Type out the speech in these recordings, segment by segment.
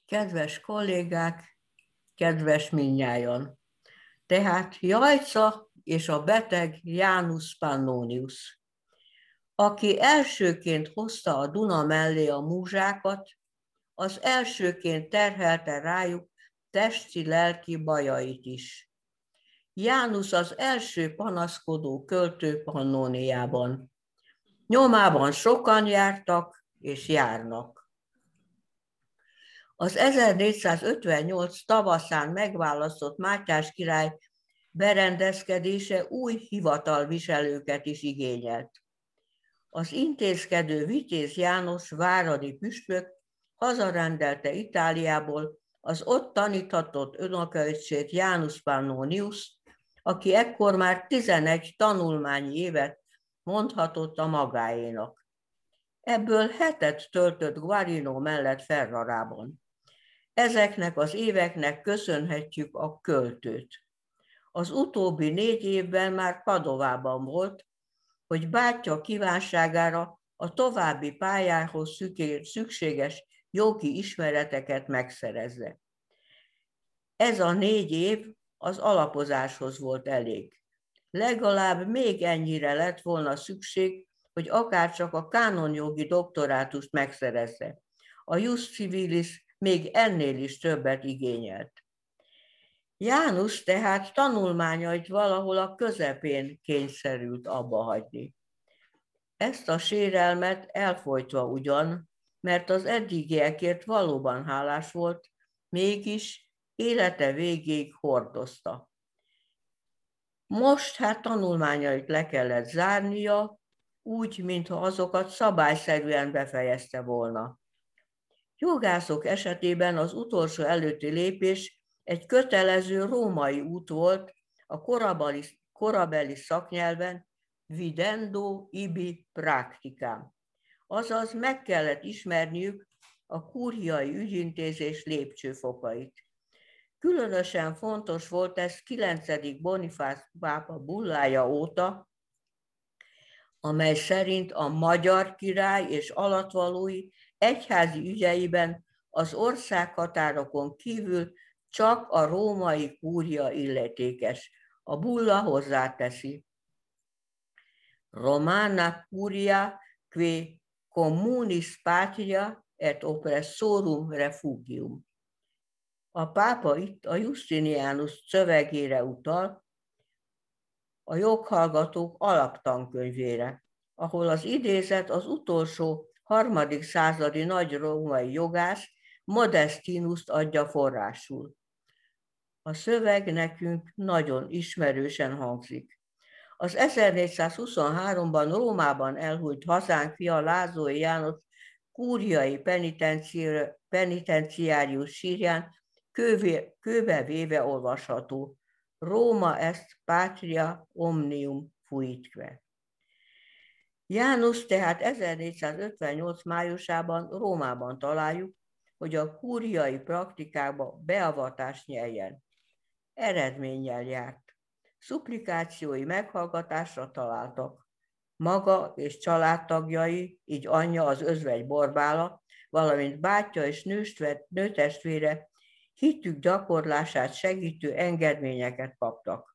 Kedves kollégák, kedves mindnyájan! Tehát Jajca és a beteg Janus Pannonius, aki elsőként hozta a Duna mellé a múzsákat, az elsőként terhelte rájuk testi-lelki bajait is. Janus az első panaszkodó költő Pannóniában. Nyomában sokan jártak és járnak. Az 1458 tavaszán megválasztott Mátyás király berendezkedése új hivatalviselőket is igényelt. Az intézkedő Vitéz János váradi püspök hazarendelte Itáliából az ott taníthatott unokaöccsét Janus Pannonius, aki ekkor már 11 tanulmányi évet mondhatott a magáénak. Ebből 7 töltött Guarino mellett Ferrarában. Ezeknek az éveknek köszönhetjük a költőt. Az utóbbi 4 évben már Padovában volt, hogy bátyja kívánságára a további pályához szükséges jogi ismereteket megszerezze. Ez a 4 év az alapozáshoz volt elég. Legalább még ennyire lett volna szükség, hogy akárcsak a kánonjogi doktorátust megszerezze. A Jus Civilis még ennél is többet igényelt. Janus tehát tanulmányait valahol a közepén kényszerült abbahagyni. Ezt a sérelmet elfojtva ugyan, mert az eddigiekért valóban hálás volt, mégis élete végéig hordozta. Most hát tanulmányait le kellett zárnia, úgy, mintha azokat szabályszerűen befejezte volna. Jogászok esetében az utolsó előtti lépés egy kötelező római út volt, a korabeli szaknyelven videndo ibi practicam, azaz meg kellett ismerniük a kúriai ügyintézés lépcsőfokait. Különösen fontos volt ez 9. Bonifác pápa bullája óta, amely szerint a magyar király és alattvalói egyházi ügyeiben az országhatárokon kívül csak a római kúria illetékes. A bulla hozzáteszi. Romana curia que communis patria et oppressorum refugium. A pápa itt a Justinianus szövegére utal, a joghallgatók alaptankönyvére, ahol az idézet az utolsó 3. századi nagy római jogász Modestinust adja forrásul. A szöveg nekünk nagyon ismerősen hangzik. Az 1423-ban Rómában elhunyt hazánk fia Lázói János kúriai penitenciárius sírján kőbe véve olvasható. Róma est patria omnium fuitque. Janus tehát 1458 májusában Rómában találjuk, hogy a kúriai praktikába beavatást nyeljen. Eredménnyel járt. Szupplikációi meghallgatásra találtak. Maga és családtagjai, így anyja, az özvegy Borbála, valamint bátyja és nőtestvére hitük gyakorlását segítő engedményeket kaptak.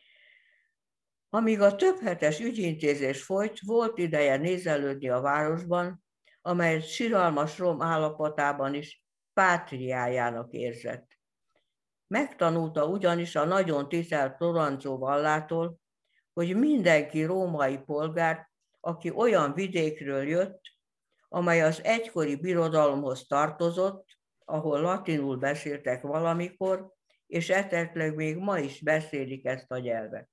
Amíg a több hetes ügyintézés folyt, volt ideje nézelődni a városban, amelyet siralmas Róm állapotában is pátriájának érzett. Megtanulta ugyanis a nagyon tisztelt Lorenzo Vallától, hogy mindenki római polgár, aki olyan vidékről jött, amely az egykori birodalomhoz tartozott, ahol latinul beszéltek valamikor, és esetleg még ma is beszélik ezt a nyelvet.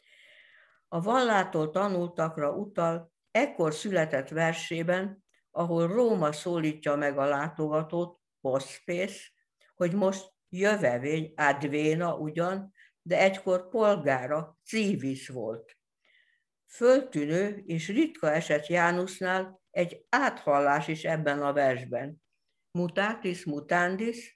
A Vallától tanultakra utal ekkor született versében, ahol Róma szólítja meg a látogatót, hospes, hogy most jövevény, advéna ugyan, de egykor polgára, civis volt. Föltűnő és ritka eset Janusnál egy áthallás is ebben a versben. Mutatis mutandis,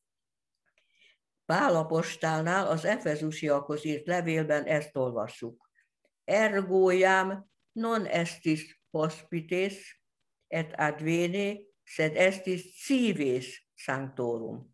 Pál apostolnál az efezusiakhoz írt levélben ezt olvassuk. Ergo iam non estis hospites et advene, sed estis cives sanctorum.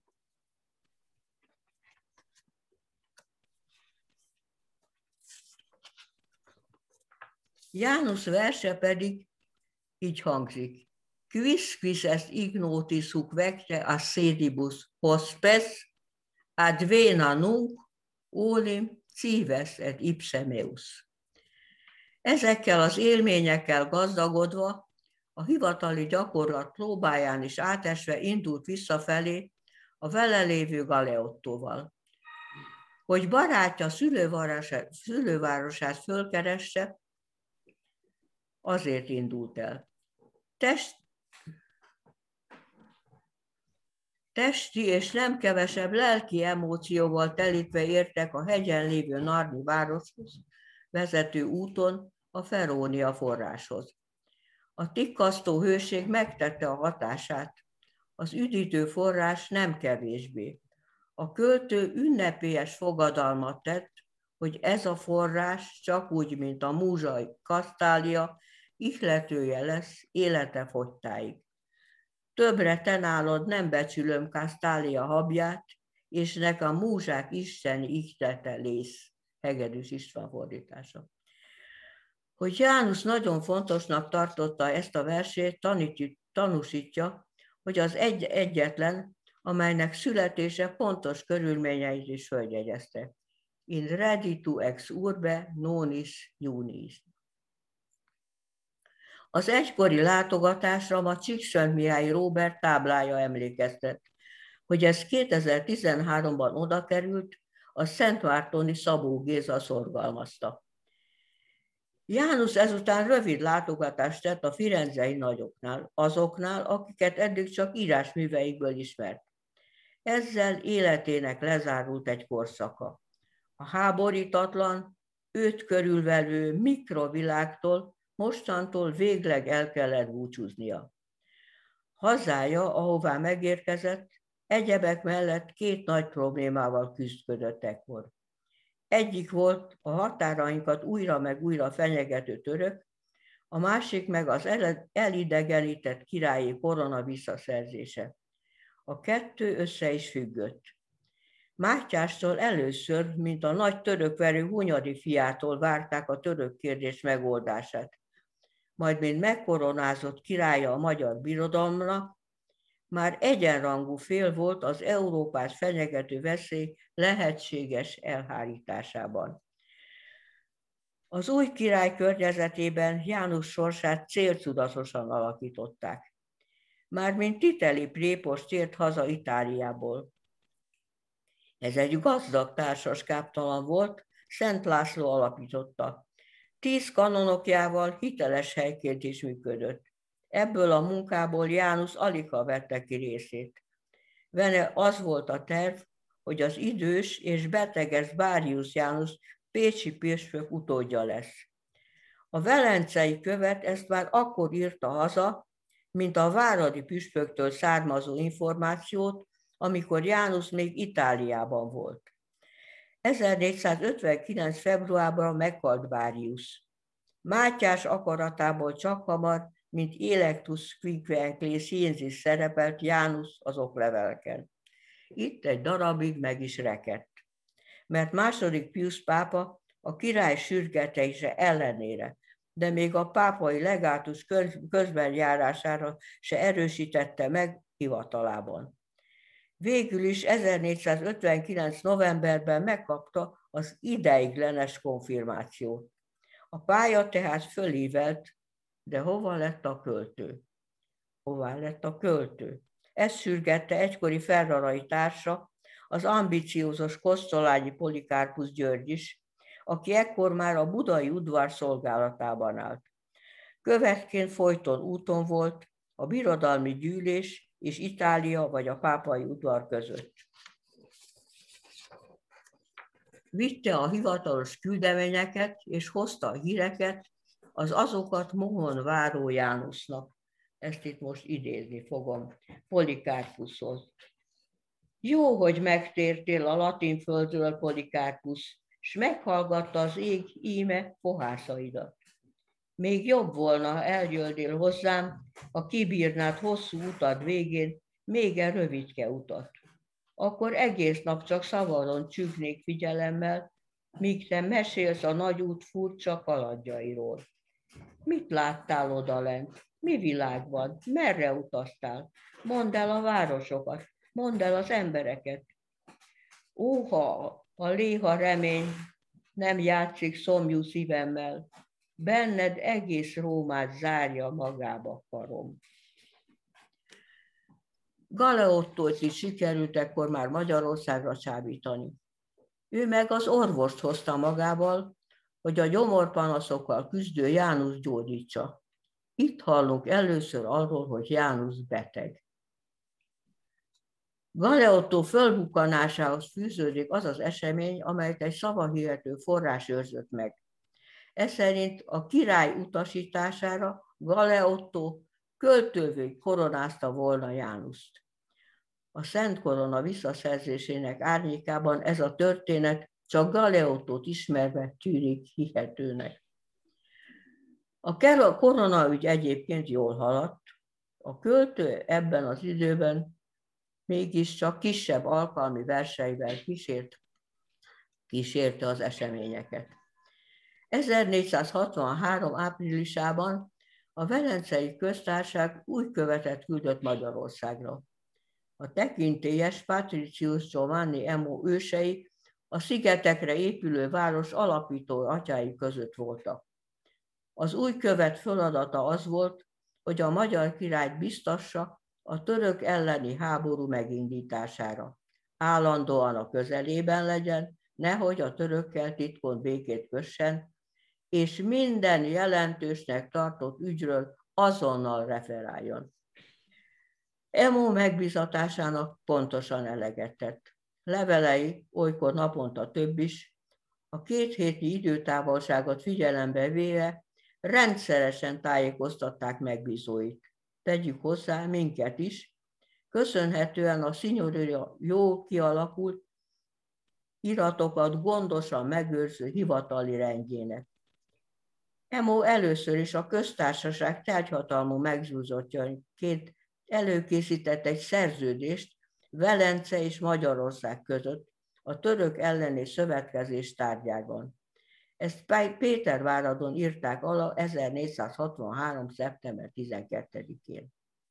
János verse pedig így hangzik. Quis est ignotis huc vecte assedibus hospes, ad vena nunc olim cives et ipse meus. Ezekkel az élményekkel gazdagodva, a hivatali gyakorlat próbáján is átesve indult visszafelé a vele lévő Galeottóval. Hogy barátja szülővárosát fölkeresse, azért indult el. Testi és nem kevesebb lelki emócióval telítve értek a hegyen lévő Narni városhoz vezető úton a Ferónia forráshoz. A tikkasztó hőség megtette a hatását, az üdítő forrás nem kevésbé. A költő ünnepélyes fogadalmat tett, hogy ez a forrás csak úgy, mint a múzsai Kasztália, ihletője lesz élete fogytáig. Többre te nálad nem becsülöm Kasztália habját, és nek a múzsák isteni ihtete lész. Hegedűs István fordítása. Hogy János nagyon fontosnak tartotta ezt a versét, tanúsítja, hogy az egyetlen, amelynek születése pontos körülményeit is följegyezte. In reditu ex urbe nonis juniis. Az egykori látogatásra ma Csíkszentmihályi Róbert táblája emlékeztet, hogy ez 2013-ban oda került, a Szentmártoni Szabó Géza szorgalmazta. János ezután rövid látogatást tett a firenzei nagyoknál, azoknál, akiket eddig csak írásműveikből ismert. Ezzel életének lezárult egy korszaka. A háborítatlan, őt körülvevő mikrovilágtól mostantól végleg el kellett búcsúznia. Hazája, ahová megérkezett, egyebek mellett két nagy problémával küzdködött ekkor. Egyik volt a határainkat újra meg újra fenyegető török, a másik meg az elidegenített királyi korona visszaszerzése. A kettő össze is függött. Mátyástól először, mint a nagy törökverő Hunyadi fiától várták a török kérdés megoldását. Majd, mint megkoronázott királya a magyar birodalomnak, már egyenrangú fél volt az Európát fenyegető veszély lehetséges elhárításában. Az új király környezetében János sorsát céltudatosan alakították. Mármint titeli prépost tért haza Itáliából. Ez egy gazdag társaskáptalan volt, Szent László alapította. 10 kanonokjával hiteles helyként is működött. Ebből a munkából János aligha vette ki részét. Vele az volt a terv, hogy az idős és beteges Bárius János pécsi püspök utódja lesz. A velencei követ ezt már akkor írta haza, mint a váradi püspöktől származó információt, amikor János még Itáliában volt. 1459. februárban meghalt Bárius. Mátyás akaratából csak hamar, mint Electus quinque sciensis szerepelt János az okleveleken. Itt egy darabig meg is rekedt. Mert második Piusz pápa a király sürgetése ellenére, de még a pápai legátus közbenjárására se erősítette meg hivatalában. Végül is 1459. novemberben megkapta az ideiglenes konfirmációt. A pálya tehát fölívelt, de hova lett a költő? Hová lett a költő? Ezt sürgette egykori ferrarai társa, az ambiciózus Kosztolányi Polikárpusz György is, aki ekkor már a budai udvar szolgálatában állt. Követként folyton úton volt a birodalmi gyűlés és Itália vagy a pápai udvar között. Vitte a hivatalos küldeményeket és hozta a híreket az azokat mohon váró Jánosnak. Ezt itt most idézni fogom Polikárpuszhoz. Jó, hogy megtértél a latin földről, Polikárpusz, s meghallgatta az ég íme fohászaidat. Még jobb volna, ha eljöldél hozzám, ha kibírnád hosszú utad végén még rövidke utat. Akkor egész nap csak szavaron csüggnék figyelemmel, míg te mesélsz a nagy út furcsa kalandjairól. Mit láttál odalent? Mi világ van? Merre utaztál? Mondd el a városokat, mondd el az embereket. Óha, a léha remény nem játszik szomjú szívemmel, benned egész Rómát zárja magába karom. Galeottót is sikerült ekkor már Magyarországra csábítani. Ő meg az orvost hozta magával, hogy a gyomorpanaszokkal küzdő János gyógyítsa. Itt hallunk először arról, hogy János beteg. Galeottó fölbukkanásához fűződik az az esemény, amelyet egy szavahihető forrás őrzött meg. Ez szerint a király utasítására Galeottó költővé koronázta volna Jánust. A Szent Korona visszaszerzésének árnyékában ez a történet csak Galeottót ismerve tűnik hihetőnek. A koronaügy egyébként jól haladt, a költő ebben az időben mégiscsak kisebb alkalmi verseivel kísérte az eseményeket. 1463. áprilisában a Velencei Köztársaság új követet küldött Magyarországra. A tekintélyes Patricius Giovanni Emo ősei a szigetekre épülő város alapító atyái között voltak. Az új követ feladata az volt, hogy a magyar királyt biztassa a török elleni háború megindítására. Állandóan a közelében legyen, nehogy a törökkel titkon békét kössen, és minden jelentősnek tartott ügyről azonnal referáljon. Emo megbízatásának pontosan eleget tett. Levelei, olykor naponta több is, a 2 héti időtávolságot figyelembe véve rendszeresen tájékoztatták megbízóit. Tegyük hozzá minket is, köszönhetően a signoria jó kialakult iratokat gondosan megőrző hivatali rendjének. Emo először is a köztársaság tárgyhatalmú megzúzottjaként előkészített egy szerződést Velence és Magyarország között a török elleni szövetkezés tárgyában. Ezt Péterváradon írták alá 1463. szeptember 12-én.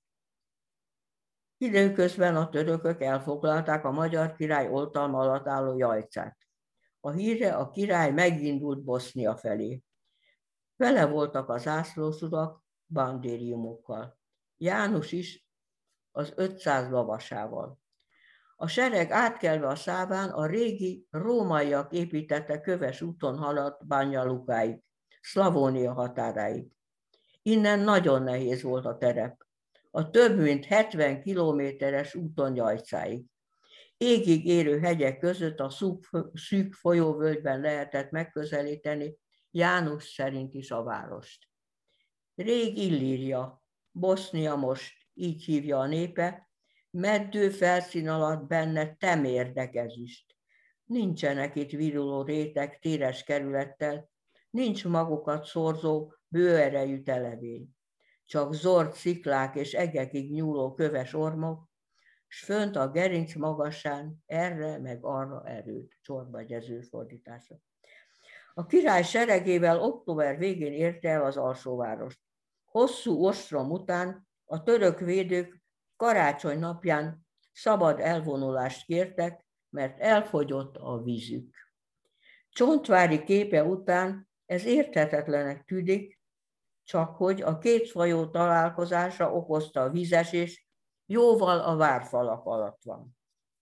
Időközben a törökök elfoglalták a magyar király oltalma alatt álló Jajcát. A hírre a király megindult Bosznia felé. Vele voltak az zászlósurak bandériumokkal. János is az 500 lovasával. A sereg átkelve a Száván a régi rómaiak építette köves úton haladt Banja Lukáig, Szlavónia határáig. Innen nagyon nehéz volt a terep. A több mint 70 kilométeres úton Jajcáig. Égig érő hegyek között a szűk folyóvölgyben lehetett megközelíteni János szerint is a várost. Rég Illíria, Bosznia most, így hívja a népe, meddő felszín alatt benne temérdek ezüst. Nincsenek itt viruló réteg téres kerülettel, nincs magukat szorzó, bőerejű televény. Csak zord sziklák és egekig nyúló köves ormok, s fönt a gerinc magasán erre meg arra erőt, csorbegyező fordítása. A király seregével október végén érte el az alsóvárost. Hosszú ostrom után a török védők karácsony napján szabad elvonulást kértek, mert elfogyott a vízük. Csontvári képe után ez érthetetlenek tűnik, csak hogy a 2 folyó találkozása okozta a vízesést, jóval a várfalak alatt van.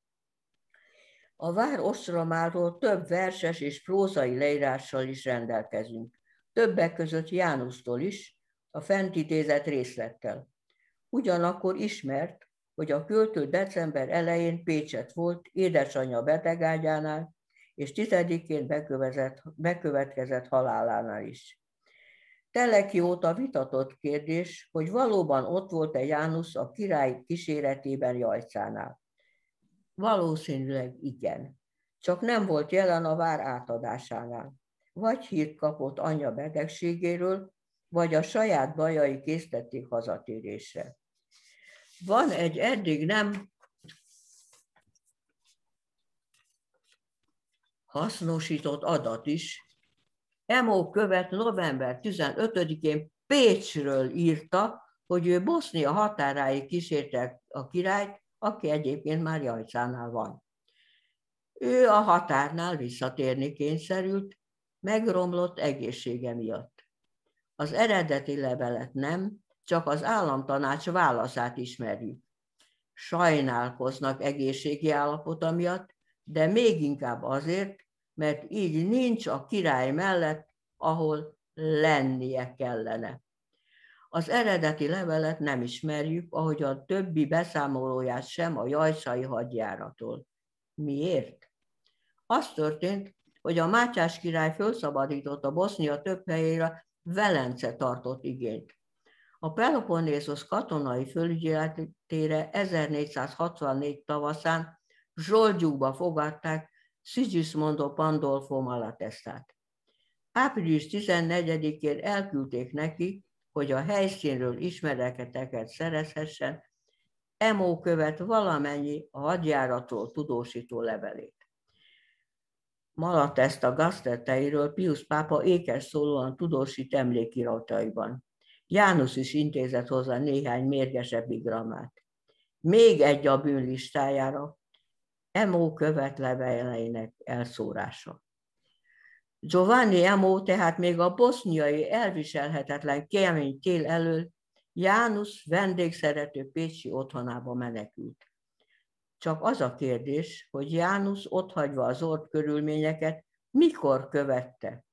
A vár ostromáról több verses és prózai leírással is rendelkezünk, többek között Jánustól is, a fent idézett részlettel. Ugyanakkor ismert, hogy a költő december elején Pécset volt édesanyja betegágyánál, és 10-én bekövetkezett halálánál is. Teleki óta vitatott kérdés, hogy valóban ott volt-e János a király kíséretében Jajcánál. Valószínűleg igen, csak nem volt jelen a vár átadásánál. Vagy hírt kapott anyja betegségéről, vagy a saját bajai késztették hazatérésre. Van egy eddig nem hasznosított adat is. Emo követ november 15-én Pécsről írta, hogy ő Bosznia határáig kísérte a királyt, aki egyébként már Jajcánál van. Ő a határnál visszatérni kényszerült, megromlott egészsége miatt. Az eredeti levelet nem, csak az államtanács válaszát ismerjük. Sajnálkoznak egészségi állapota miatt, de még inkább azért, mert így nincs a király mellett, ahol lennie kellene. Az eredeti levelet nem ismerjük, ahogy a többi beszámolóját sem a jajcai hadjárattól. Miért? Az történt, hogy a Mátyás király felszabadította Bosznia több helyére Velence tartott igényt. A Peloponnészos katonai felügyeletére 1464 tavaszán Zsoldjukba fogadták Sigismondo Pandolfo Malatestát. Április 14-én elküldték neki, hogy a helyszínről ismereteket szerezhessen, Emo követ valamennyi a hadjáratról tudósító levelét. Malatesta gaztetteiről Pius pápa ékes szólóan tudósít emlékirataiban. János is intézett hozzá néhány mérges epigrammát. Még egy a bűnlistájára, Emo követ leveleinek elszórása. Giovanni Emo tehát még a boszniai elviselhetetlen kemény tél elől János vendégszerető pécsi otthonába menekült. Csak az a kérdés, hogy János otthagyva az ort körülményeket mikor követte.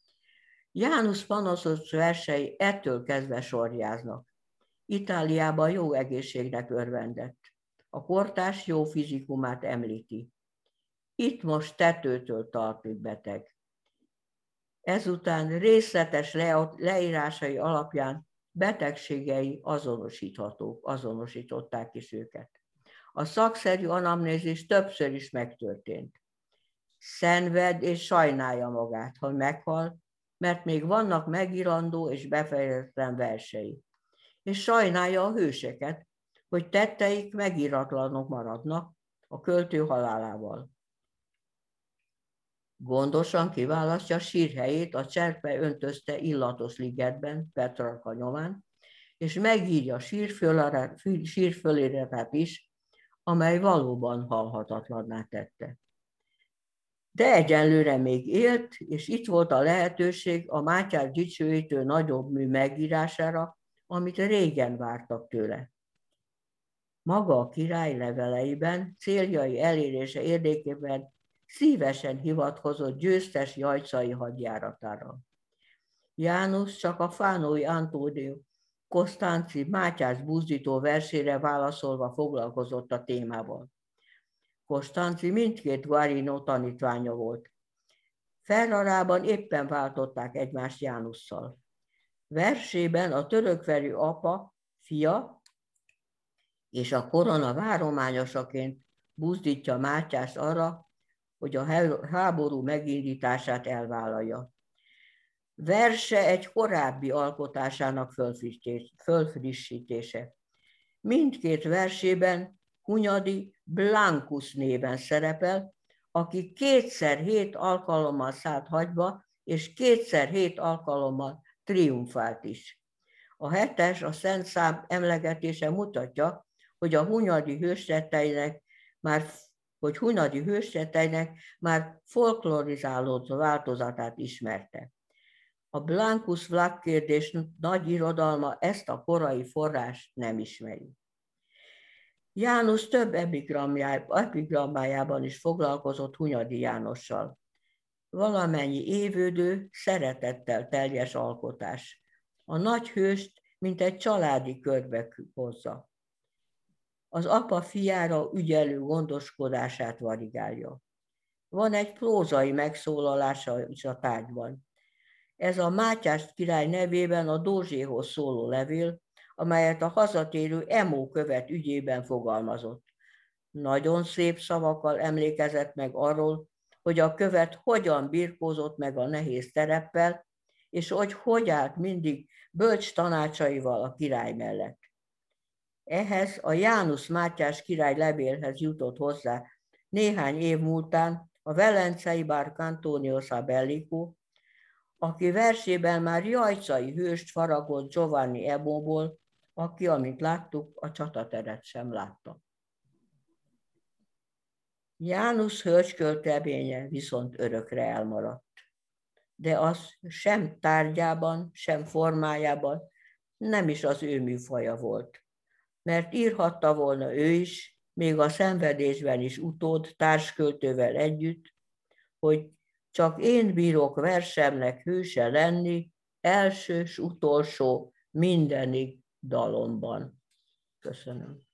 János panaszos versei ettől kezdve sorjáznak. Itáliában jó egészségnek örvendett. A kortárs jó fizikumát említi. Itt most tetőtől talpig beteg. Ezután részletes leírásai alapján betegségei azonosították is őket. A szakszerű anamnézis többször is megtörtént. Szenved és sajnálja magát, ha meghal, mert még vannak megírandó és befejezetlen versei. És sajnálja a hőseket, hogy tetteik megíratlanok maradnak a költő halálával. Gondosan kiválasztja sírhelyét a cserpe öntözte illatos ligetben, Petrarka nyomán, és megírja sírföliratát is, amely valóban halhatatlanná tette. De egyenlőre még élt, és itt volt a lehetőség a Mátyás dicsőítő nagyobb mű megírására, amit régen vártak tőle. Maga a király leveleiben céljai elérése érdekében szívesen hivatkozott győztes jajcai hadjáratára. János csak a Fánói Antónió Costanzi Mátyás buzdító versére válaszolva foglalkozott a témával. Costanzi mindkét Guarino tanítványa volt. Ferrarában éppen váltották egymást Jánosszal. Versében a törökverű apa, fia és a korona várományosaként buzdítja Mátyást arra, hogy a háború megindítását elvállalja. Verse egy korábbi alkotásának fölfrissítése. Mindkét versében Hunyadi Blankus néven szerepel, aki 2x7 alkalommal szállt hagyba, és 2x7 alkalommal triumfált is. A 7-es, a szent szám emlegetése mutatja, hogy Hunyadi hőstetteinek már folklorizálódott változatát ismerte. A Blankus Vlach kérdés nagy irodalma ezt a korai forrást nem ismeri. János több epigrammájában is foglalkozott Hunyadi Jánossal. Valamennyi évődő, szeretettel teljes alkotás. A nagy hőst, mint egy családi körbe hozza. Az apa fiára ügyelő gondoskodását varigálja. Van egy prózai megszólalása is a tárgyban. Ez a Mátyás király nevében a Dózséhoz szóló levél, amelyet a hazatérő Emo követ ügyében fogalmazott. Nagyon szép szavakkal emlékezett meg arról, hogy a követ hogyan birkózott meg a nehéz tereppel, és hogy állt mindig bölcs tanácsaival a király mellett. Ehhez a János Mátyás király levélhez jutott hozzá néhány év múltán a velencei Marc Antonio Sabellico, aki versében már jajcai hőst faragott Giovanni Ebóból, aki, amint láttuk, a csatateret sem látta. János hölgykölteménye viszont örökre elmaradt, de az sem tárgyában, sem formájában nem is az ő műfaja volt, mert írhatta volna ő is, még a Szenvedésben is utód társköltővel együtt, hogy csak én bírok versemnek hőse lenni, első s utolsó mindenig dalomban. Köszönöm.